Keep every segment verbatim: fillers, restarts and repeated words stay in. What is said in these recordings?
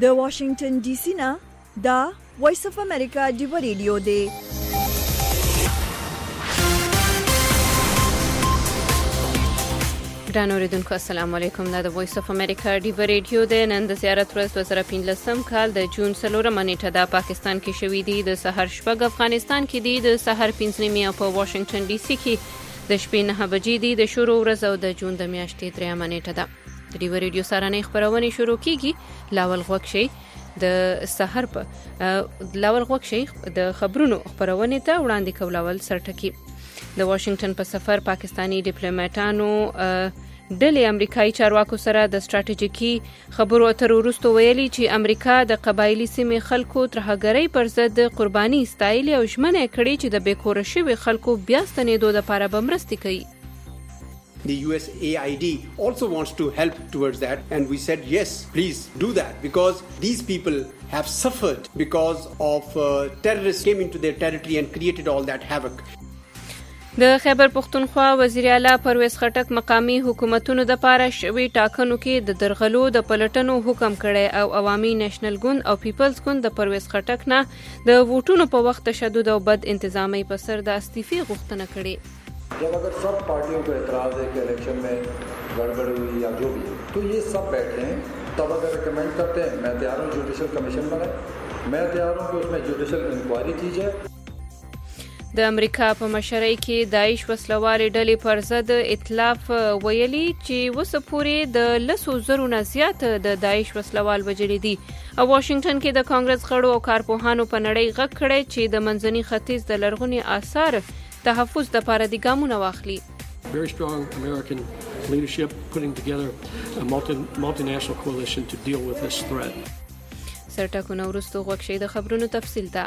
د واشنگټن ډي سي نه دا وایس اف امریکا دی ریډیو دی. ګران اوریدونکو السلام علیکم. دا د وایس اف امریکا دی ریډیو دی. نن د زیارت ورځ دوه زره پنځلسم کال د جون څلورمه نیټه د پاکستان کې شوې دي. د سحر شپږ افغانستان کې دي، د سحر پنځه نیمه په واشنگټن ډي سي کې د شپې نه بجې دي. د شروع ورځ او د جون د میاشتې درېمه نیټه ده. د دی ریډیو سارنې خبرونه شروع کیږي. لاول غوښ شي د سحر په لاول غوښ شي د خبرونو خبرونه ته وړاندې کولول سرټکی. د واشنگټن په سفر پاکستانی ډیپلوماټانو ډلې امریکایي چارواکو سره د ستراتیژیکي خبرو اترو وروسته ویلي چې امریکا د قبایلی سیمې خلکو ترهګرۍ پر ضد قرباني استایلي او ژمنه کړې چې د بیکوره شوي خلکو بیا ستنېدو لپاره به مرستې کوي. The U S A I D also wants to help towards that, and we said yes, please do that, because these people have suffered because of uh, terrorists came into their territory and created all that havoc. د خیبر پختونخوا وزیر اعلی پرویز خټک مقامی حکومتونو د پاره شوي ټاکنو کې د درغلو د پلټنو حکم کړي او عوامي نېشنل ګوند او پیپلز ګوند د پرویز خټک نه د ووټونو په وخت تشدد او بد انتظامی په سر د استعفی غوښتنه کړي. जब अगर सब पार्टियों को एतराज़ है कि इलेक्शन में गड़बड़ हुई या जो भी है, तो ये सब बैठे हैं, तब अगर रिकमेंड करते हैं, मैं तैयार हूँ जुडिशल कमीशन बनाए, मैं तैयार हूँ कि उसमें जुडिशल इंक्वायरी की जाए. د امریکا په مشرۍ کې داعش وسلوالې ډلې پر ضد ائتلاف ویلي چې وسه پورې د لسو زرو نه زیات د داعش وسلوال وژلي دي. او واشنگټن کې د کانګرس غړو او کارپوهانو په نړۍ غږ کړی چې د منځني ختیځ د لرغوني آثار تحفظ د پاره د ګامونه واخلي. Very strong American leadership putting together a multi multinational coalition to deal with this threat. سرټکونه ورستو غوښشي د خبرونو تفصیل ده.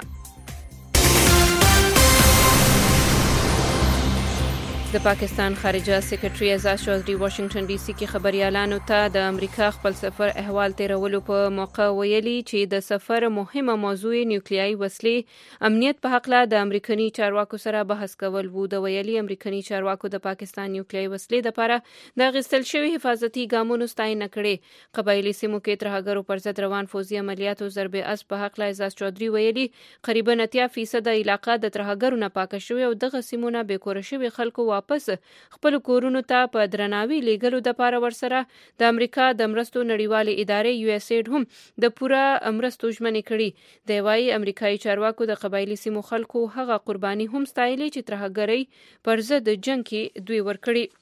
د پاکستان خارجه سیکریټري اعزاز چودھری واشنگټن ډي سي کې خبريالانو ته د امریکا خپل سفر احوال تیرولو په موقع ویلي چې د سفر مهمه موضوع نیوکلیایي وسلې امنیت په حق له د امریکایي چارواکو سره بحث کول وو. د ویلي امریکایي چارواکو د پاکستان نیوکلیایي وسلې لپاره د غستل شوی حفاظتي ګامونو ستاینه کړې. قبایلی سیمو کې ترهګرو پر ضد روان فوزي عملیاتو ضرب اس په حق له اعزاز چودھری ویلي قریبا اتیا فیصد علاقه د ترهګرو نه پاکه شوی او دغه سیمونه بیکوره شوی خلکو واپس خپل کورونو ته په درناوي لیږلو د پاره ورسره د امریکا د مرستو نړیوالې ادارې یو اس ایډ هم د پوره مرستو ژمنې کړي. د وایي امریکایي چارواکو د قبایلی سیمو خلکو هغه قرباني هم ستایلي چې ترهګرۍ پر ضد جنگ کې دوی ورکړي.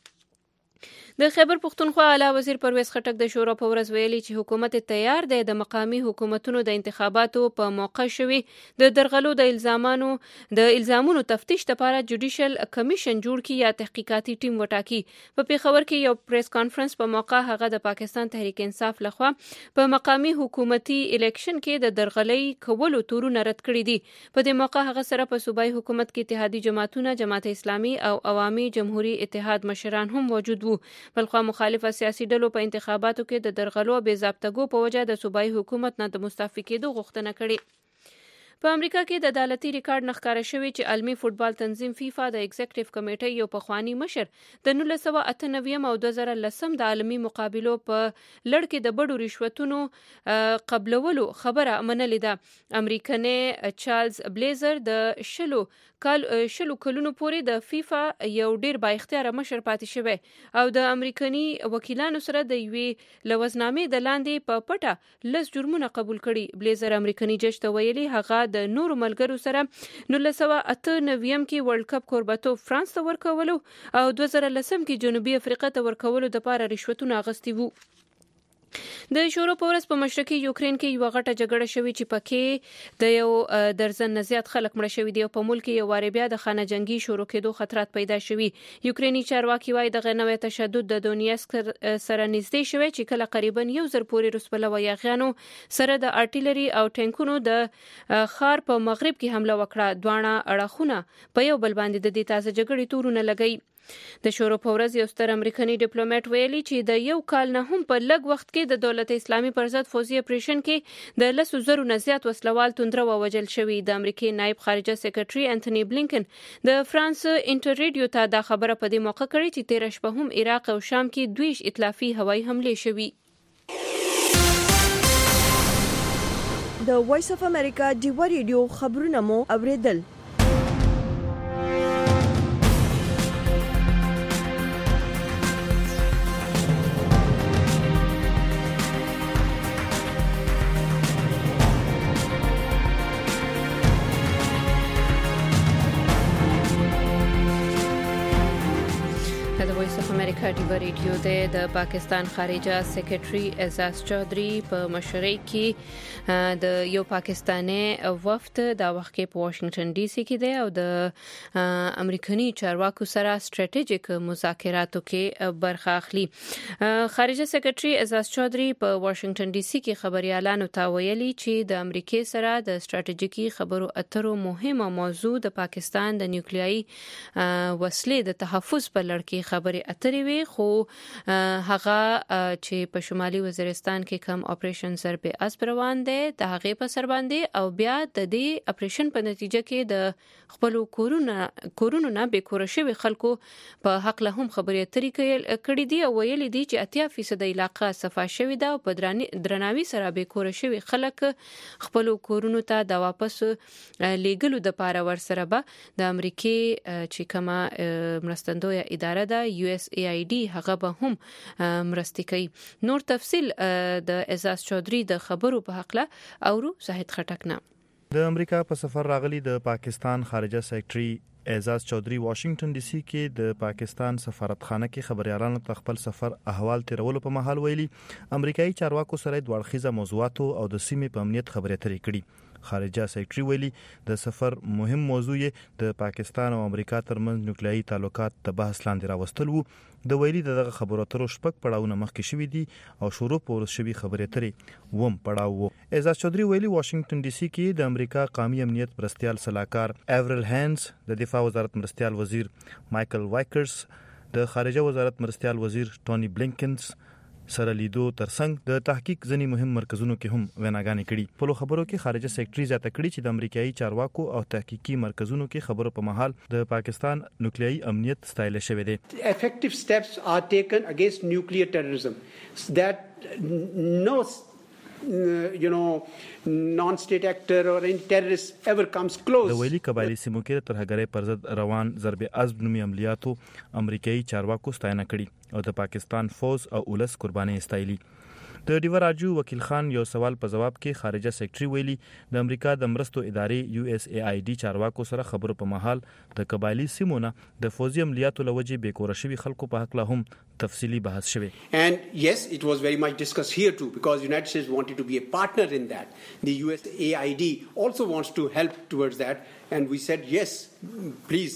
د خیبر پختونخوا اعلی وزیر پرویز خټک د شورا په ورځ ویلي چې حکومت تیار دی د مقامی حکومتونو د انتخاباتو په موقع شوي د درغلو د الزامونو د الزامونو تفتیش لپاره جوډیشل کمیشن جوړ کړي یا تحقیقاتي ټیم وټاکي. په پیښور کې یو پریس کانفرنس په موقع هغه د پاکستان تحریک انصاف لخوا په مقامی حکومتي الیکشن کې د درغلۍ کولو تورونه رد کړي دي. په دې موقع هغه سره په صوبایي حکومت کې اتحادی جماعتونه جماعت اسلامي او عوامي جمهوریت اتحاد مشران هم موجود وو. بلخوا مخالفه سیاسي ډلو په انتخاباتو کې د درغلو بې ضابطګو په وجه د صوبایي حکومت نه د مستعفي کېدو غوښتنه کړې. په امریکا کې د عدالتي ریکارډ نښکاره شوی چې عالمي فوټبال تنظیم فیفا د ایگزیکټیو کمیټې یو پخوانی مشر د نولس سوه اته نوي او دوه زره لسم د عالمي مقابلو په لړ کې د بډو رشوتونو قبلولو خبره منلې ده. امریکني چارلز بلیزر د شلو کال شلو کلونو پورې د فیفا یو ډیر با اختیار مشر پاتې شوی او د امریکني وکیلانو سره د یوې لوزنامې د لاندې په پټه لس جرمونه قبول کړي. بلیزر امریکني جج ته ویلي هغه د نورو ملګرو سره نولس سوه اته نویم کې ورلد کپ کوربتوب فرانس ته ورکولو او دوه زره لسم کې جنوبي افریقا ته ورکولو لپاره رشوتونه اخیستي وو. د شورا په ورځ په مشرقي یوکرين کې یو غټه جګړه شوې چې پکې د یو درزن نه زیات خلک مړه شوي دي او په ملک یو واره بیا د خانه جنگي شروع کېدو خطرات پیدا شوي. یوکرینی چارواکي وايي د غنوي تشدد د دونیسک سره نږدې شوی چې کله قریبا یو زر پورې روسپله ویاغیانو سره د ارټیلري او ټانکونو د خار په مغرب کې حمله وکړه. دوانه اړخونه په یو بل باندې د دې تازه جګړې تورونه لګي. د شورو په ورځ یو ستر امریکایي ډیپلوماټ ویلي چې د یو کال نه هم په لږ وخت کې د دولت اسلامي پر ضد فوزي اپریشن کې د لسو زرو نه زیات وسلوال توندره ووجل شوي. د امریکای نائب خارجه سیکریټري انټونی بلینکن د فرانس انټر ریډیو ته دا خبره په دې موقع کړې چې تیر شپه هم عراق او شام کې دویش ائتلافي هوایي حمله شوي. د وایس اف امریکا ډیوا ریډیو خبرونه مو اوریدل. امریکا ډیوا ریډیو د پاکستان خارجه سیکریټري اعزاز چودھری په مشرۍ کې د یو پاکستاني وفد د وخت په واشنگټن ډي سي کې دی او د امریکایي چارواکو سره سټریټیجیک مذاکراتو کې برخه اخلي. خارجه سیکریټري اعزاز چودھری په واشنگټن ډي سي کې خبريالانو ته ویلي چې د امریکای سره د سټریټیجیکي خبرو اترو مهمه موضوع د پاکستان د نیوکلیایي وسلې د تحفظ په لړ کې خبري اترې وي، خو هغه چې په شمالي وزیرستان کې کوم اپریشن ضرب اسب روان دي د هغه په سر باندې او بیا د دې اپریشن په نتیجه کې د خپل کورونه کورونو نه به کور شوی خلکو په حق له هم خبري اترې کړې دي او ویلي دي چې اتیا فیصد علاقه صفا شوی ده او په درناوي سره به کور شوی خلک خپل کورونو ته د واپس لیګلو د پاره ور سره به د امریکای چې کومه مرستندوی اداره ده یو اس ای آی ډي هغه به هم مرستې کوي. نور تفصيل د اعزاز چودھری د خبرو په حق له اورو زاهد خټک نه. د امریکا په سفر راغلي د پاکستان خارجه سیکریټري اعزاز چودھری واشنگټن ډي سي کې د پاکستان سفارتخانه کې خبريالانو ته خپل سفر احوال تیرولو په محل ویلي امریکایي چارواکو سره د وړخیزه موضوعاتو او د سیمې په امنیت خبرې اترې کړي. خارجه سیکریټري ویلي د سفر مهم موضوع د پاکستان او امریکا ترمنځ نیوکلیایي تعلقات د بحث لاندې راوستل وو. د ویلي دغه خبرو اترو شپږ پړاوونه مخکې شوي دي او شروع پورس شوي خبرې اترې ووم پړاو وو. اعزاز چودھری ویلي واشنگټن ډي سي کې د امریکا قومي امنیت مرستیال سلاکار ایورل هینز، د دفاع وزارت مرستیال وزیر مایکل وایکرز، د خارجه وزارت مرستیال وزیر ټونی بلینکنز سره لیدو ترڅنګ د تحقیق ځنی مهم مرکزونو کې هم ویناګانې کړي. په خبرو کې خارجه سیکریټري زیاته کړي چې د امریکایي چارواکو او تحقیقي مرکزونو کې خبرو په محل د پاکستان نیوکلیایي امنیت ستایل شوی دی. Effective steps are taken against nuclear terrorism that no you know non-state actor or any terrorist ever comes close. د ویلي قبایلی سیمو کې ترهګرۍ پر ضد روان ضرب اسب نومي عملیاتو امریکایي چارواکو ستاینه کړي او د پاکستان فوج او ولس قرباني استایلي. د ډیوا راجو وکیل خان یو سوال په جواب کې خارجه سیکریټري ویلي د امریکا د مرستو ادارې یو اس ای آی ډي چارواکو سره خبرو په محل د قبایلی سیمو نه د فوجي عملیاتو لوجې بیکور شوی خلکو په حق له هم تفصیلی بحث شوی. And yes, it was very much discussed here too because United States wanted to be a partner in that. The U S A I D also wants to help towards that and we said yes, please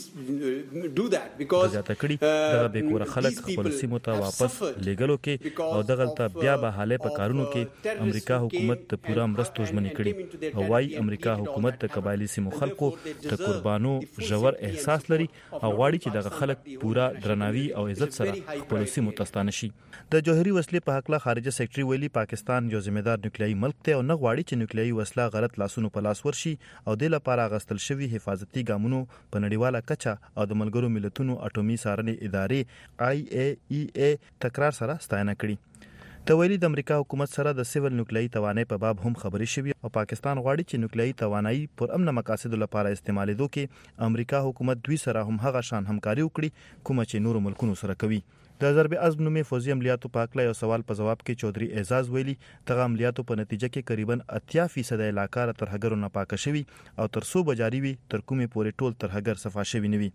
do that because دغه بیکور خلک خپل سیمو ته واپس لګلو کې او دغه بیا به حاله په کارونو کې امریکا حکومت ته پورا مرستو ژمنې کړي او وايي امریکا حکومت د قبایلی سیمو خلکو د قربانو ژور احساس لري او غواړي چې دغه خلک پورا درناوي او عزت سره خپل سیمو ته ستانه شي. د جوهري وسلې په حق له خارجه سیکریټري ویلي پاکستان یو ذمہ دار نیوکلیایي ملک دی او نه غواړي چې نیوکلیایي وسله غلط لاسونو په لاس ورشي او د لپاره غستل شوی حفاظتي ګامونو په نړیواله کچه او د ملګرو ملتونو اټومي څارنې ادارې آی ای ای ای تکرار سره ستاینه کړي. د ویلي د امریکا حکومت سره د سیول نیوکلیایي توانایي په باب هم خبرې شوي او پاکستان غواړي چې نیوکلیایي توانایي پر امن مقاصد لپاره استعمالېدو کې امریکا حکومت دوی سره هم هغه شان همکاري وکړي کوم چې نورو ملکونو سره کوي. د ضرب اسب نومي فوجي عملیاتو په اړه یو سوال په جواب کې چودھری اعزاز ویلي دغه عملیاتو په نتیجه کې تقریبا اتیا فیصد علاقه ترهګرو نه پاک شوی او تر څو بجاری وي تر کومه پورې ټول ترهګر صفا شوی نه وي.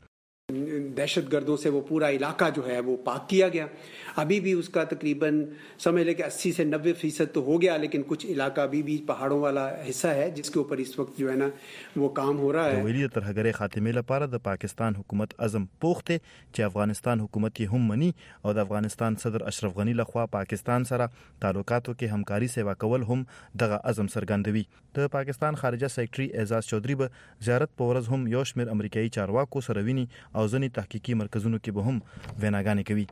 दहशतगर्दों से वो पूरा इलाका जो है वो पाक किया गया. अभी भी उसका तकरीबन समझ लें कि अस्सी से नब्बे फीसद तो हो गया लेकिन कुछ इलाका अभी भी पहाड़ों वाला हिस्सा है जिसके ऊपर इस वक्त जो है ना वो काम हो रहा है. ویلي ترهګرۍ خاتمه لپاره د پاکستان حکومت عزم پوخته چې افغانستان حکومت هم مني او د افغانستان صدر اشرف غنی لخوا پاکستان سره تعلقاتو کې همکاري سیوا کول هم دغه عزم څرګندوي. د پاکستان خارجه سیکریټري اعزاز چودھری به زیارت په ورځ هم یو شمېر امریکایي چارواکو سره ویني او ځینې تحقیقي مرکزونو کې به هم ویناګانې کوي.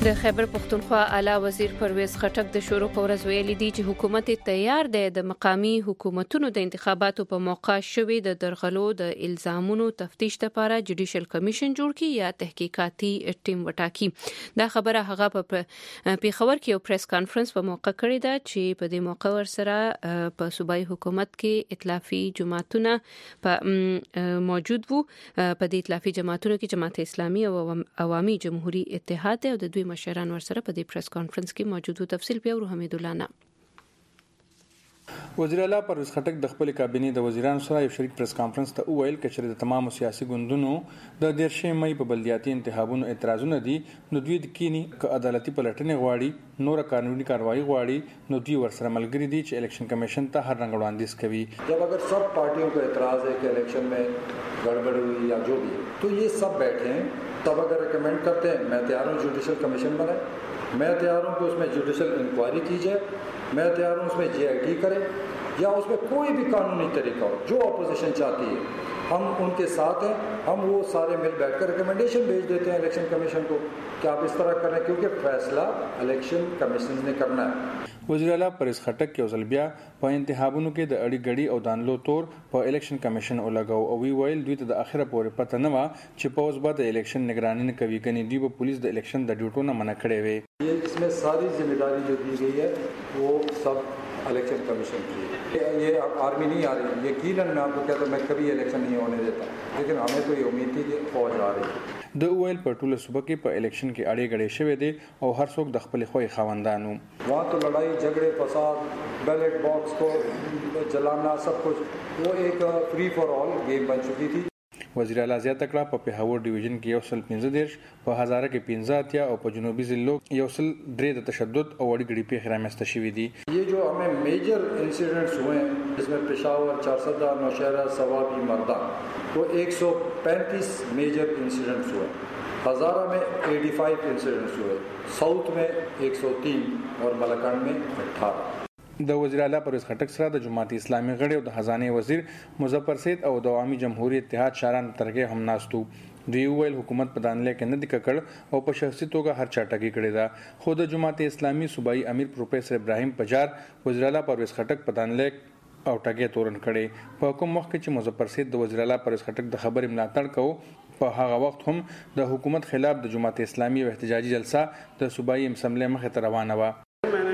د خیبر پختونخوا اعلی وزیر پرویز خټک د شروع په ورځ ویلي دی چې حکومت تیار دی د مقامی حکومتونو د انتخاباتو په موقع شوي د درغلو د الزامونو تفتیش لپاره جوډیشل کمیشن جوړ کړي یا تحقیقاتي ټیم وټاکي. دا خبره هغه په پیښور کې یو پریس کانفرنس په موقع کړې ده چې په دې موقع ورسره په صوبایي حکومت کې ائتلافي جماعتونه په موجود وو. په دې ائتلافي جماعتونو کې جماعت اسلامي او عوامي جمهوریت اتحاد او د دوی مشران ورسره په دې پریس کانفرنس کې موجود وو. تفصیل په ورو حمید الله نه. وزیر اعلی پرویز خټک د خپل کابینې د وزیرانو سره یو شریک پریس کانفرنس ته وویل چې د تمامو سیاسي ګوندونو د دیرشې مې په بلدیاتي انتخابونو اعتراضونه دي نو دوی د کینی ک عدالتي پلټنې غواړي نور قانوني کاروایی غواړي نو دوی ورسره ملګری دي چې الیکشن کمیشن ته هر رنګ وړاندیز کوي. जब अगर सब पार्टियों को एतराज है कि इलेक्शन में गड़बड़ हुई या जो भी तो ये सब बैठे हैं तब अगर रिकमेंड करते हैं मैं तैयार हूँ जुडिशल कमीशन बनाए, मैं तैयार हूँ कि उसमें जुडिशल इंक्वायरी की जाए, मैं तैयार हूँ उसमें जे आई टी करे या उसमें कोई भी कानूनी तरीका हो जो अपोजिशन चाहती है हम उनके साथ हैं. हम वो सारे मिल बैठकर रिकमेंडेशन भेज देते हैं इलेक्शन कमीशन को कि आप इस तरह करें क्योंकि फैसला इलेक्शन कमीशन ने करना है. وزیر اعلی پرویز خټک یو ځل بیا په انتخابونو کې د اړې غړي او دانلو تور په الیکشن کمیشن ولګاو او وی ویل دوی ته د اخره پورې پته نه و چې پوز به د الیکشن نگرانی نه کوي کني دوی په پولیس د الیکشن د ډیوټو نه منع کړي وي. یہ اس میں ساری ذمہ داری جو دی گئی ہے وہ سب الیکشن کمیشن کی ہے. یہ آرمی نہیں آ رہی یقیناً میں آپ کو کہتا ہوں میں کبھی الیکشن نہیں ہونے دیتا لیکن ہمیں تو یہ امید تھی کہ فوج آ رہی ہے. د اویل په ټوله صوبه کې په الیکشن کې اړې غړې شوې دي او هر څوک د خپل خوې خاوندانو وہاں تو لڑائی جھگڑے فساد بیلٹ باکس کو جلانا سب کچھ وہ ایک فری فار آل گیم بن چکی تھی. وزیر اعلی زیاته کړه په پیښور ډیویژن کې یو سل پنځه دیرش په هزاره کې پنځه اتیا او په جنوبي ضلعو یو سل درې د تشدد او وړي غړي پیښې رامنځته شوې دي. یہ جو ہمیں میجر انسیڈنٹس ہوئے ہیں جس میں پشاور چارسدہ نوشہرہ سوابی مردان وہ ایک سو پینتیس میجر انسیڈنٹس ہوئے. ہزارہ میں ایٹی فائیو انسیڈنٹس ہوئے, ساؤتھ میں ایک سو تین اور ملکان میں اٹھارہ. د وزیر اعلی پرویز خټک سره د جماعت اسلامي غړي او د خزانه وزیر مظفر سید او د عوامي جمهوریت اتحاد شاران ترګه هم ناستو. دوی ویل حکومت په دانلې کې نه د ککړ او په شخصي توګه هر چا ټاګي کړی دا. خو د جماعت اسلامي صوبایي امیر پروفیسر ابراهیم پجار وزیر اعلی پرویز خټک په دانلې او ټاګي تورن کړي. په کوم وخت کې چې مظفر سید د وزیر اعلی پرویز خټک د خبرې ملاتړ کوي په هغه وخت هم د حکومت خلاف د جماعت اسلامي او احتجاجي جلسه د صوبایي اسمبلی مخې ته روانه و.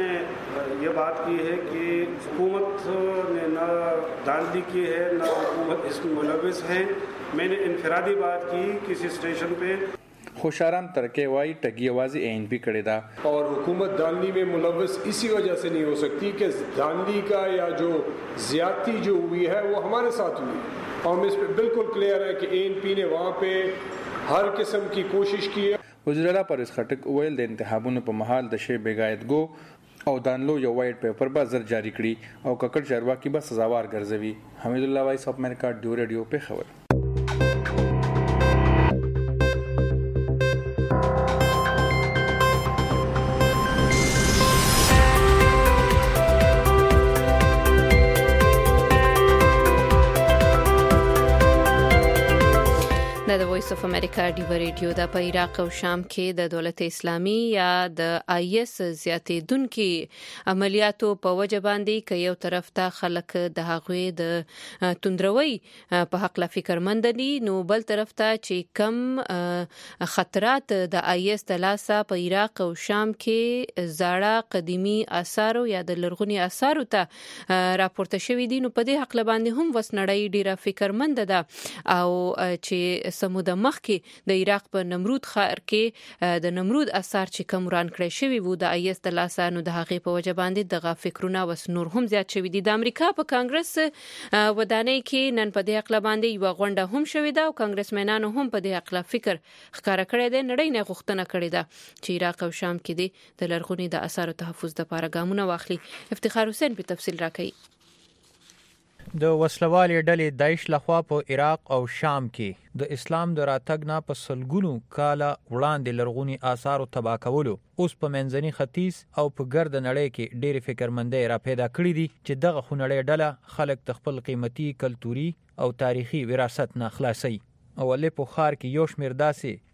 ये बात की है कि हुकूमत ने न दांधी की है न हुकूमत इसमें मुलविस है. मैंने इनफरादी बात की किसी स्टेशन पे خوشارام ترکے وائی ٹگی آوازی این پی کڑے دا. اور حکومت دانلی میں ملوث اسی وجہ سے نہیں ہو سکتی کہ دانلی کا یا جو زیادتی جو ہوئی ہے وہ ہمارے ساتھ ہوئی اور ہم اس پہ بالکل کلیئر ہے کہ اے این پی نے وہاں پہ ہر قسم کی کوشش کی ہے. وزیر اعلی پرویز خټک ویل د انتخابونو په مهال د شی بیګایتګو او دانلو یو وایټ پیپر به زر جاری کړي او ککړ چارواکي به سزاوار ګرځوي. حمید الله وایس اف امریکا ډیو ریډیو په خبر. د وایس اف امریکا ډیو ریډیو د په عراق او شام کې د دولت اسلامي یا د آی اس زیاتېدونکو عملیاتو په وجه باندې کې یو طرف ته خلک د هغوی د توندروي په حق لا فکرمند دي نو بل طرف ته چې کم خطرات د آی اس د لاسه په عراق او شام کې زاړه قديمي آثار یا د لرغوني آثار ته راپورته شوې دي نو په دې حق باندې هم وسنړی ډیره فکرمند ده او چې سموده مخ کې د عراق په نمرود ښار کې د نمرود اثار چې کوم وران کړی شوی وو د آی اس د لاسه نو د هغې په وجه باندې دغه فکرونه وس نور هم زیات شوی دي. د امریکا په کانګرس ودانۍ کې نن په دې حق باندې یو غونډه هم شوې ده او کانګرسمنانو هم په دې حق فکر ښکارا کړی دی. نړۍ نه غوښتنه کړې ده چې عراق او شام کې د لرغوني د آثارو تحفظ لپاره ګامونه واخلي. افتخار حسین په تفصیل راکړي. د وسلوالې ډلې داعش لخوا په عراق او شام کې د اسلام د راتګ نه په سلګونو کاله وړاندې لرغوني آثار تباه کولو اوس په منځني ختیځ او په ګرد نړۍ کې ډېر فکرمندۍ را پیدا کړې دي چې دغه خونړۍ ډله خلک د خپل قیمتي کلتوري او تاریخي وراثت نه خلاصي. او له په خار کې یو شمیر داسې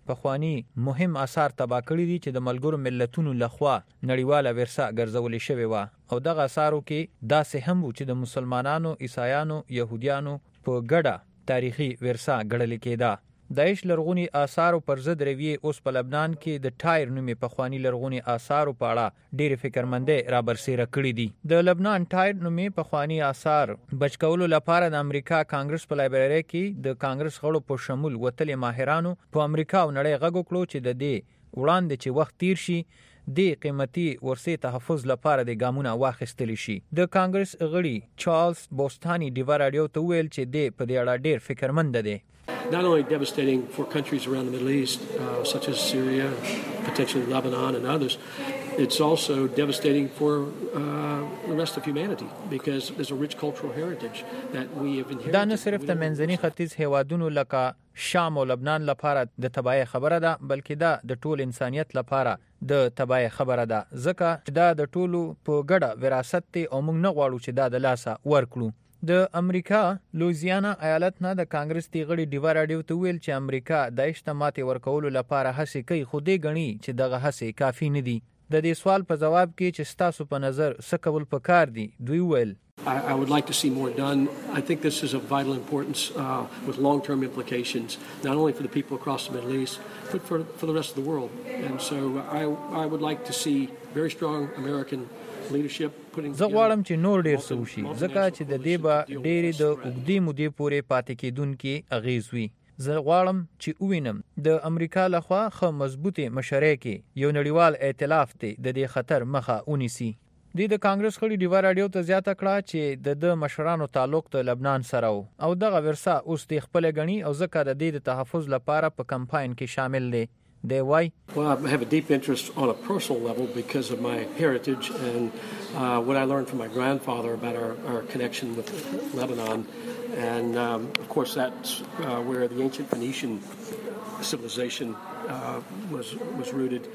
پخوانی مهم آثار تباه کړي دي چې د ملګرو ملتونو لخوا نړیواله ورثه ګرځولې شوې وه او دغه آثارو کې داسې هم وو چې د مسلمانانو، عیسایانو، یهودیانو په ګډه تاریخي ورثه ګڼل کېده. داعش لرغوني آثارو پر ضد رویې اوس په لبنان کې د ټایر نومې پخوانی لرغوني آثارو په اړه ډېرې فکرمندۍ رابرسېره کړي دي. د لبنان ټایر نومې پخوانی آثار بچ کولو لپاره د امریکا کانګرس په لایبرري کې د کانګرس غړو په شمول وتلې ماهرانو په امریکا او نړۍ غږ وکړو چې د دې وړاندې چې وخت تیر شي د قیمتي ورثې تحفظ لپاره د ګامونه واخیستل شي. د کانګرس غړي چارلز بوستاني ډیوا راډیو ته ویل چې د په دې اړه ډېر فکرمند دی. Not only devastating for countries around the Middle East, uh, such as Syria, potentially Lebanon and others, it's also devastating for uh, the rest of humanity because there's a rich cultural heritage that we have inherited. دا نه صرف د منځني ختیځ هیوادونو لکه شام او لبنان لپاره د تباہی خبره ده بلکې دا د ټول انسانیت لپاره د تباہی خبره ده ځکه چې دا د ټولو په ګډه وراثت دی او موږ نه غواړو چې دا د لاسه ورکړو. د امریکا لوزیانا ایالت نه د کانګرس دی غړي ډیوا راډیو ته ویل چې امریکا د اجتماعاتي ورکولو لپاره هڅې کوي خو دې غني چې دغه هڅې کافي نه دي. د دې سوال په جواب کې چې ستاسو په نظر څه کول پکار دي دوی ویل I, I would like to see more done. I think this is of vital importance uh, with long-term implications, not only for the people across the Middle East, but for, for the rest of the world. And so I, I would like to see very strong American leadership putting زه غواړم چې نور ډیر څه وشي ځکه چې د دې به ډېرې د اوږدې مودې پورې پاتې کېدونکي اغېز وي. زه غواړم چې ووینم د امریکا لخوا ښه مضبوطې مشرۍ کې یو نړیوال ائتلاف دی د دې خطر مخه ونیسي. د د کانګرس غړي ډیوا راډیو ته زیاته کړه چې د د مشرانو تعلق د لبنان سره او دغه ورثه اوس د خپل غني او ځکه د دې د تحفظ لپاره په کمپاین کې شامل دی. They why? Well, I have a deep interest on a personal level because of my heritage and uh, what I learned from my grandfather about our, our connection with Lebanon. And, um, of course, that's uh, where the ancient Phoenician civilization uh, was was rooted.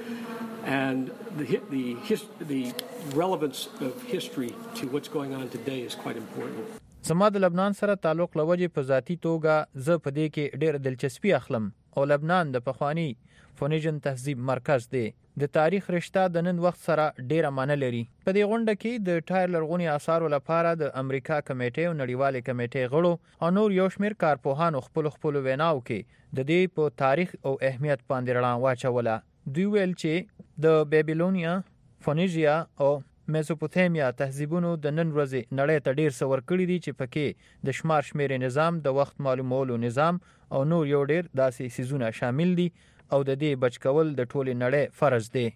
And the, the, his, the relevance of history to what's going on today is quite important. زما د لبنان سره تعلق لوجې په ذاتی توګه زه په دې کې ډېر دلچسپي اخلم او لبنان د پخوانی فونیژن تهذیب مرکز دی. د تاریخ رشته د نن وخت سره ډېره معنی لري. په دې غونډه کې د ټایر لرغوني آثارو لپاره د امریکا کمیټې او نړیوالې کمیټې غړو او نور یو شمېر کارپوهانو خپل خپل ویناو کې د دې په تاریخ او اهمیت باندې رڼا واچوله. دوی ویل چې د بیبیلونیا، فونیژیا او میزوپوتامیا تهذیبونو د نن ورځې نړۍ ته ډیر څه ورکړي دي چې پکې د شمار شمیرې نظام، د وخت معلومولو نظام او نور یو ډیر داسې سیزونه شامل دي او د دې بچ کول د ټولې نړۍ فرض دی.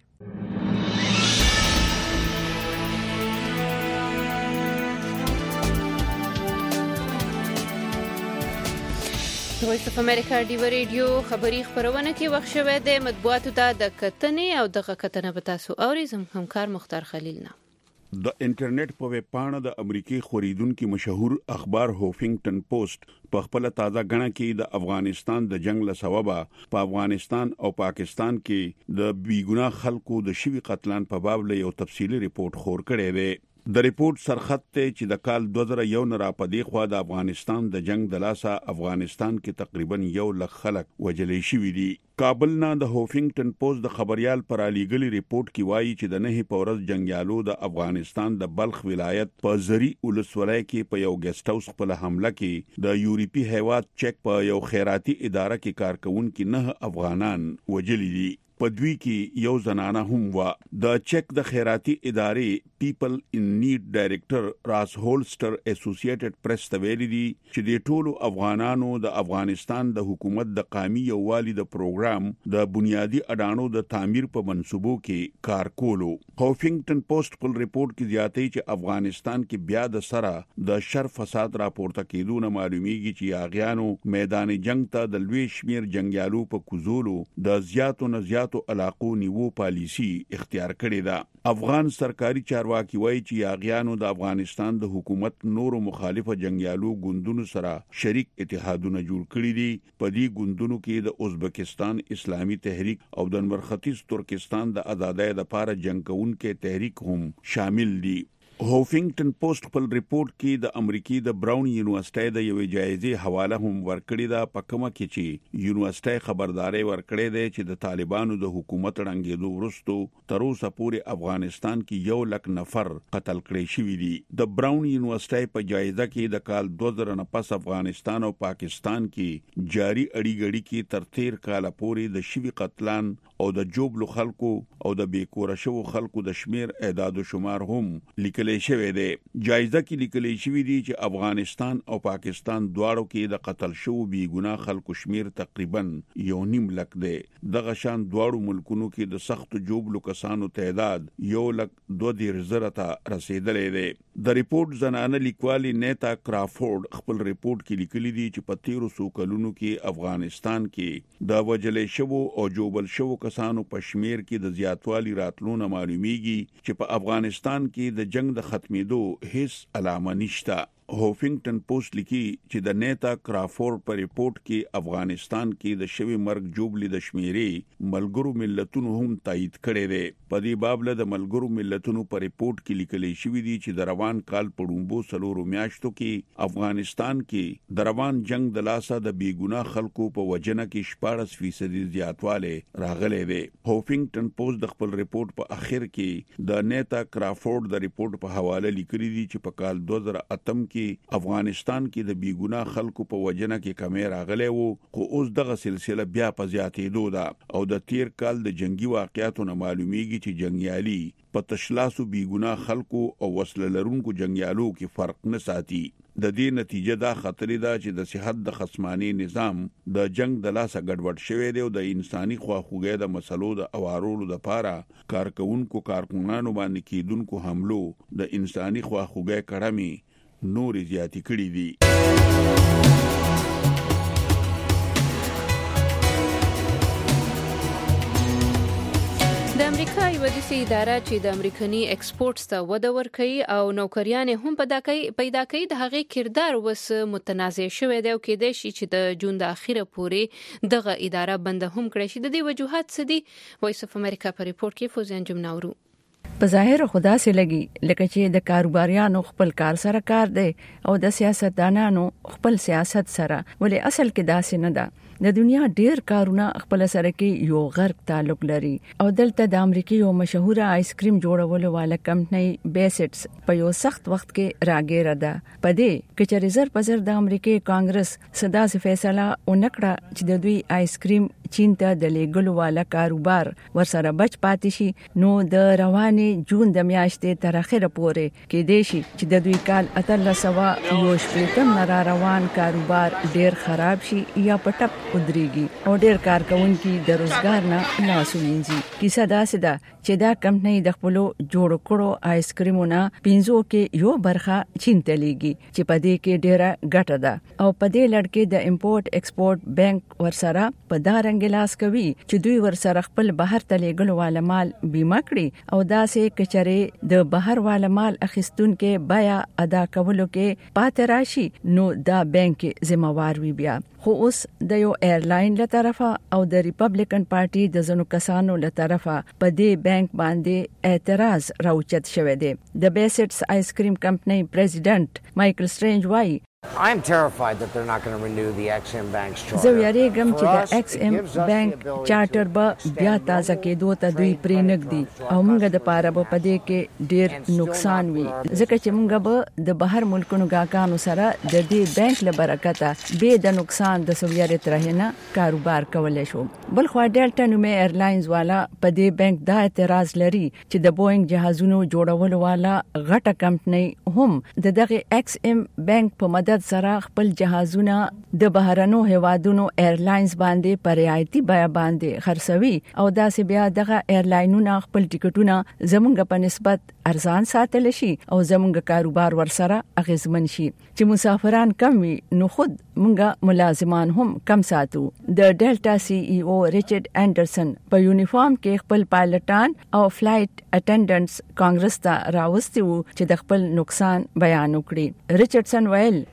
وایس اف امریکا ډیو ریډیو خبری خبرونه کې وخت شوه د مطبوعاتو ته د کتنې او دغه کتنه به تاسو اورئ. زم همکار مختار خلیل نه د انټرنیټ په ویب پاڼه د امریکای خوریدونکو مشهور اخبار هوفینګټن پوسټ په خپل تازه غنه کې د افغانستان د جنگ له سببه په افغانستان او پاکستان کې د بیګناه خلکو د شوی قتلان په باب له یو تفصیلی ریپورت خور کړی دی. د ریپورت سرخط ته چې د کال دوه زره یو نه را پدې خو د افغانستان د جنگ د لاسه افغانستان کې تقریبا یو لک خلک وجلې شوی دي. کابل نه د هوفینګټن پوسټ د خبريال پر علیګلی ریپورت کې وایي چې د نه پورز جنگیالو د افغانستان د بلخ ولایت په زری ولسوالۍ کې په یو ګیسټ هاوس په حمله کې د یورپی هیواد چک په یو خیراتي اداره کې کارکونکو نه افغانان وجلې دي. په دوی کې یو زنانه هم و. د چک د خیراتي ادارې پیپل ان نیډ ډایریکټر راس هولسټر اسوسییټډ پریس ته ویلي دي چې د ټولو افغانانو د افغانستان د حکومت د قومي یووالي د پروګرام د بنیادی اډانو د تعمیر په منصوبو کې کار کولو. هوفینګټن پوسټ په ریپورت کې زیاتې چې افغانستان کې بیا د سره د شر فساد راپورته کېدونه معلومیږي چې یاغیانو میدان جنگ ته د لوی شمیر جنگیالو په کوزولو د زیاتو نه زیاتو علاقو نیو پالیسی اختیار کړې ده. افغان سرکاري چارواکي وایي چې یاغیانو د افغانستان د حکومت نورو مخالفه جنگیالو ګوندونو سره شریک اتحادونه جوړ کړي دي. په دې ګوندونو کې د ازبکستان اسلامي تحریک او د مرختیز ترکستان د آزادۍ لپاره جنگ کوونکو تحریک هم شامل دي. هوفینګټن پوسټ خپل ریپورت کې د امریکای د براون یونیورسيټي د یوې جایزې حواله هم ورکړې ده په کومه کې چې یونیورسيټي خبرداري ورکړې ده چې د طالبانو د حکومت رنګېدو وروسته تر اوسه پورې افغانستان کې یو لک نفر قتل کړي شوي دي. د براون یونیورسيټي په جایزه کې د کال دوه زره نه پس افغانستان او پاکستان کې جاری اړیګړي کې تر تیر کال پورې د شوي قتلان او د جوبلو خلکو او د بیکوره شو خلکو د شمیر اعداد او شمار هم لیکل شوی دی. جایزه کې لیکل شوی دی چې افغانستان او پاکستان دواړو کې د قتل شو بی ګناه خلکو شمیر تقریبا یو نیم لک دی. دغه شان دواړو ملکونو کې د سخت جوبلو کسانو تعداد یو لک دوه دېرش زره ته رسیدلې دی. د ریپورت زنانه لیکوالي نیتا کرافورد خپل ریپورت کې لیکلي دي چې په تیرو سو کلونو کې افغانستان کې د وجلې شو او جوبل شو کسانو په شمیر کې د زیاتوالي راتلونه معلومیږي چې په افغانستان کې د جنگ د ختمېدو هیڅ علامه نشته. هوفینګټن پوسټ لیکي چې د نیتا کرافورد په ریپورت کې افغانستان کې د شوی مرګ جوبلي د شمیرې ملګرو ملتونو هم تایید کړي دي. په دې باب له د ملګرو ملتونو په ریپورت کې لیکل شوی دی چې د روان کال په ډومبو سلورو میاشتو کې افغانستان کې د روان جنگ د لاسه د بیګناه خلکو په وجنه کې شپږ فیصد زیاتواله راغلی دی. هوفینګټن پوسټ د خپل ریپورت په اخر کې د نیتا کرافورد د ریپورت په حواله لیکلي دي چې په کال دوه زره اتم کې افغانستان کې د بیګناه خلکو په وجنه کې کمی راغلی وو، خو اوس دغه سلسله بیا په زیاتېدو ده او د تیر کال د جنگي واقعیاتو نه معلومیږي چې جنگیالي په تشلاسو بیګناه خلکو او وسله لرونکو جنگیالو کې فرق نه ساتي. د دې نتیجه دا خطرې ده چې د صحت د خصماني نظام د جنگ د لاسه ګډوډ شوی دی او د انساني خواخوږۍ د مسلو د اوارولو لپاره کارکونکو کارکونانو باندې کیدونکو حملو د انساني خواخوږۍ کړمي نور زیاتی کړي دي. د امریکا یو داسې اداره چې د امریکایي ایکسپورټس ته وده ورکوي او نوکریان هم پیدا کوي د هغې کردار وس متنازع شوی دی او کېدای شي چې د جون د اخیره پورې دغه اداره بنده هم کړی شي. د دې وجوهات څه دي؟ وایس اف امریکا په ریپورت کې فوزیان جمناورو په ظاهر خدا سي لګي لکه چې د کاروباریانو خپل کار سره کار دی او د سیاستدانانو خپل سیاست سره، ولې اصل کې داسې نه ده. د دنیا ډیر کارونه خپل سره کې یو غرق تعلق لري او دلته د امریکای یو مشهوره آیس کریم جوړولو والا کمپنۍ بیسټس په یو سخت وخت کې راګیره ده. په دې کې چې ریزرو بازار د امریکای کانګرس صدا سي فیصله ونکړه چې د دوی آیس کریم چین ته د لیګلو والا کاروبار ورسره بچ پاتې شي، نو د رواني جون د میاشتې تر اخره پورې کې دی شي چې د دوی کال اتلس سوه یو شپږم نه روان کاروبار ډیر خراب شي یا پټپ ودرېږي او ډیر کارکونکي د روزګار نه لاس وینځي. کیسه داسې ده چې دا کمپنۍ د خپل جوړ کړو آیس کریمونو پینځو کې یو برخه چین ته لیږي چې په دې کې ډیره ګټه ده او په دې لړ کې د امپورټ ایکسپورټ بانک ورسره په دارنګ لاس کوي چې دوی ورسره خپل بهر ته لیږلو والا مال بیمه کړي او داسې کچره د بهر والا مال اخیستون کې بیا ادا کولو کې پاتې راشي، نو دا بانک ذمہوار وي. بیا خو اوس د یو ایرلاین له طرفه او د ریپبلیکن پارټي د ځنو کسانو له طرفه په دې بانک باندې اعتراض راوچت شوی دی. د بیسټس آیس کریم کمپنۍ پریزیډنټ مایکل سټرینج وایي I'm terrified that they're not going to renew the X M Bank's charter. زه یریږم چې د ایکس ام بانک چارټر به بیا تازه کېدو ته دوی پرې نږدي او موږ د پاره به پدې کې ډیر نقصان وي، ځکه چې موږ به د بهر ملکونو غاکانو سره د دې بانک له برکته به د نقصان د سویریت رهنه کاروبار کولای شو. بل خو ډیلټا نومي ایرلاینز والا په دې بانک دا اعتراض لري چې د بوئنګ جهازونو جوړولو والا غټه کمپنۍ هم د دغه ایکس ام بانک په مدد سره خپل جهازونه د بهرانو هوادونو ایرلاینز باندې پر رعایتي بیا باندې خرڅوي او داسې بیا دغه ایرلاینونه خپل ټیکټونه زمونږ په نسبت ارزان ساتل شي او زمونږ کاروبار ورسره اغیزمن شي. چې مسافران کم وي نو خود مونږه ملازمان هم کم ساتو. د ډیلټا سی ای او ریچارډ انډرسن په یونیفارم کې خپل پایلټان او فلایټ اټینډنټس کانګرس ته راوستي وو چې د خپل نقصان بیان وکړي. ریچارډسن ویل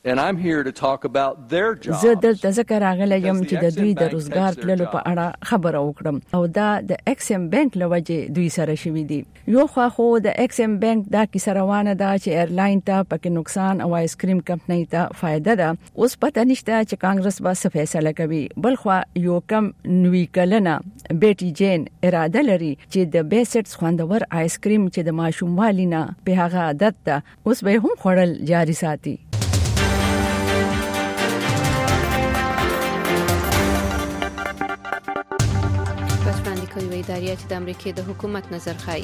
And I'm here to talk about their jobs. زه دلته ذکر راغلی یم چې د دوی د روزګار تللو په اړه خبره وکړم او دا د ایکسیم بانک لوجه دوی سره شوي دي. یو خو خو د ایکسیم بانک دا کیسه روانه ده چې ایرلاین ته پکې نقصان او آیس کریم کمپنۍ ته فائدہ ده. اوس پته نشته چې کانګرس به څه فیصله کوي. بل خو یو کم نوې کلنه بیټي جین اراده لري چې د بیسټس خوندور آیس کریم چې د ماشوموالینه په هغه عادت ده اوس به هم خورل جاري ساتي. کوي ادارې چې د امریکای د حکومت نظر خای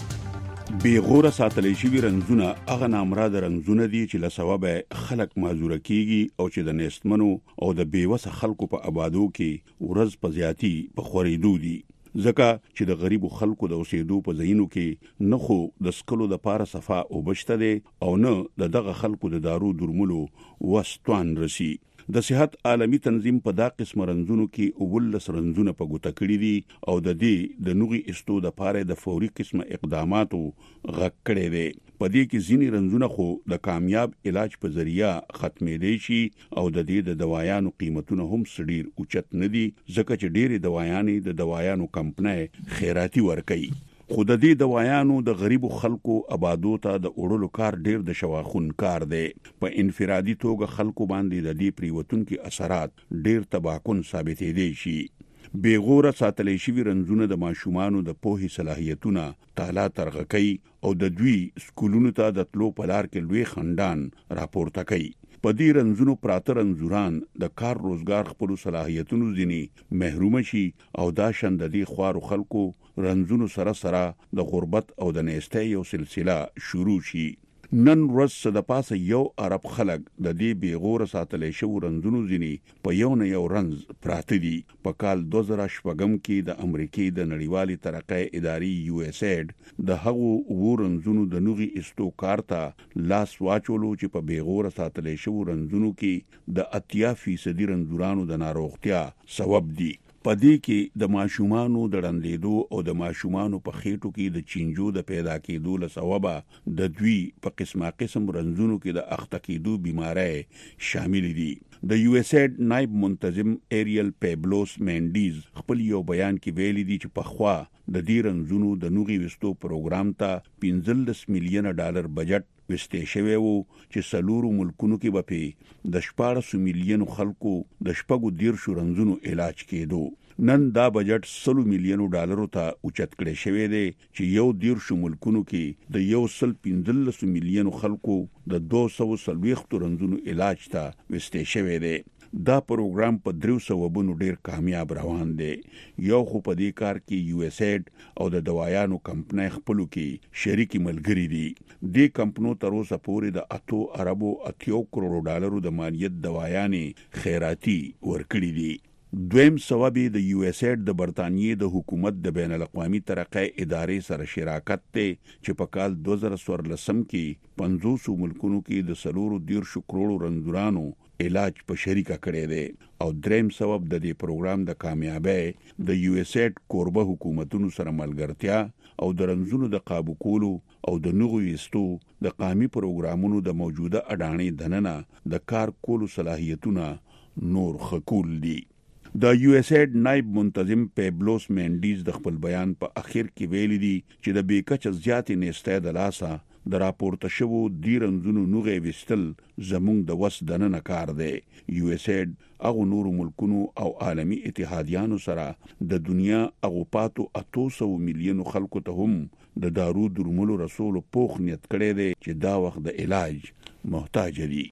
بیغوره ساتلې شوی رنزونه هغه نامراد رنزونه دي چې له سبب خلک معذور کیږي او چې د نستمنو او د بیوسه خلکو په آبادو کې ورځ په زیاتی په خورېدو دي ځکه چې د غریبو خلکو د اوسېدو په ځایونو کې نه خو د سکلو د پاره صفه او بشته دي او نه د دغه خلکو د دارو درملو وستوان رسی. د صحت عالمی تنظیم په دا قسم رنزونو کې اول رنزونه په ګوته کړی دي او د دې د نوغي استو د پاره د فوري قسم اقداماتو غږ کړی دی. په دې کې ځینی رنزونه خو د کامیاب علاج په ذریعہ ختمې دي شي او د دې د دوايانو قیمتونه هم سړیر اوچت نه دي ځکه چې ډېری دوايانې د دوايانو کمپنۍ خیراتی ورکوي. خود د دې دوايانو د غریبو خلکو آبادو ته د اورلو کار ډیر د شواخون کار دی. په انفرادي توګه خلکو باندې د دې پریوتونکو اثرات ډیر تباکن ثابتې دي شي. بیغوره ساتلې شوی رنزونه د ماشومانو د پوهې صلاحیتونه تعالی ترغکې او د دوی سکولونو ته د تلو په لار کې لوی خندان راپورته کوي. په دې رنزونو پراته رنزوران د کار روزګار خپل صلاحیتونو ځنی محروم شي او دا شند دي خوارو خلکو رنزونو سره سره د غربت او د نېستۍ یو سلسله شروع شي. نن ورځ د پاسه یو عرب خلک د دې بیغوره ساتلې شو رنزونو ځنی په یو نه یو رنز پراته دي. په کال دو زره شپږم کې د امریکای د نړیوالې ترقۍ ادارې یو اس ایډ د هغو ورنزونو د نوغي استو کارتا لاس واچولو چې په بیغوره ساتلې شو رنزونو کې د اتیا فیصد رنزورانو د ناروغتیا سبب دي. پدې کې د ماشومانو د رندېدو او د ماشومانو په خېټو کې د چینجو د پیدا کېدو له سبب د دوی په قسمه قسم رنزونو کې د اخته کېدو بیماری شامل دي. د یو اس ایډ نائب منتظم ایریل پیبلوس مینډیز خپل یو بیان کې ویلي دي چې په خوا د دې رنزونو د نوغي وستو پروګرام ته پنځلس میلیون ډالر بجټ وستې شوی وو چې سلورو ملکونو کې به د شپږ میلیون خلکو د شپږو دیرشو رنزونو علاج کېدو. نن دا بجټ سلو میلیونو ډالرو ته اوچت کړی شوی دی چې یو دیرشو ملکونو کې د یو سل پنځلس میلیونو خلکو د دوه سوه څلوېښت رنزونو علاج ته وستې شوی دی. دا پروګرام په درو سببونو ډیر کامیاب روان دی. یو خو په دې کار کې یو اس ایډ او د دوايانو کمپنۍ خپلو کې شریک ملګری دي. دې کمپنو تر اوسه پورې د اتو اربو اتیو کروڑ ډالرو د مالیت دوايانې خیراتی ورکړي دي. دویم سبب د یو اس ایډ د برتانیې د حکومت د بین الاقوامي ترقۍ ادارې سره شراکت ته چې په کال دو زره څوارلسم کې پنځوس ملکونو کې د سلورو دیرشو کروڑو رنزورانو علاج په شریکه کړی دی. او دریم سبب د دې پروګرام د کامیابی د یو اس ایډ کوربه حکومتونو سره ملګرتیا او د رنزونو د قابو کولو او د نغو یستو د قومي پروګرامونو د موجوده اډانې دننه د کار کولو صلاحیتونه نور خکول دي. د یو اس ایډ نائب منتظم پیبلوس مینډیز د خپل بیان په اخر کې ویلي دي چې د بیکچ زیاتې نېستۍ د لاسه د راپورته شوو دی رنزونو نوغې وستل زمونږ د وس دننه کار دی. یو اس ایډ هغه نورو ملکونو او عالمی اتحادیانو سره د دنیا هغو پاتو اتو سوه میلیونو خلکو ته هم د دارو درملو رسولو پوخ نیت کړی دی چې دا وخت د علاج محتاج دي.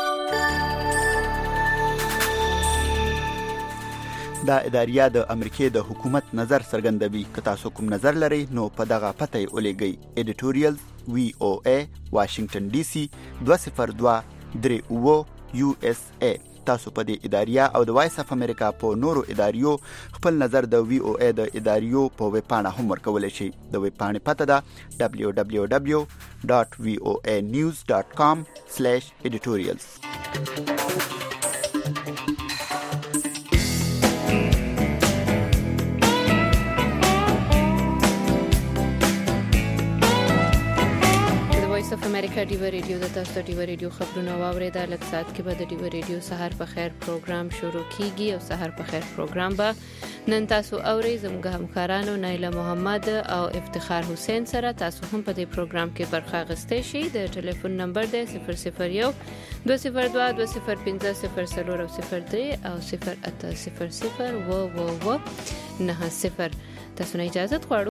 دا اداریا د امریکای د حکومت نظر څرګندوي. که تاسو کوم نظر لرئ نو په دغه پته یې ولېږئ. ایډیټوریال وی او ای واشنگټن ډي سي دوه صفر دوه درې اووه یو اس ای. تاسو په دې اداریا او د وایس اف امریکا په نورو اداریو خپل نظر د وی او ای د اداریو په ویب پاڼه هم ورکولی شئ. د ویب پاڼې پته ده دبلیو دبلیو دبلیو ډاټ وی او ای نیوز ډاټ کام سلیش ایډیټوریالز. د امریکا امریکا ډیو ریډیو د تاسو ډیو ریډیو خبرونه واوري د لک سات کې به د ډیو ریډیو سحر په خیر پروګرام شروع کیږي او سحر په خیر پروګرام به نن تاسو اوري زموږ همکارانو نایله محمد او افتخار حسین سره تاسو هم په دې پروګرام کې برخه اخیستئ شئ د ټلیفون نمبر دی صفر صفر یو دوه صفر دوه دوه صفر پنځه صفر څلور او صفر درې او صفر اته صفر صفر و و و نه صفر تاسو نه اجازه غواړو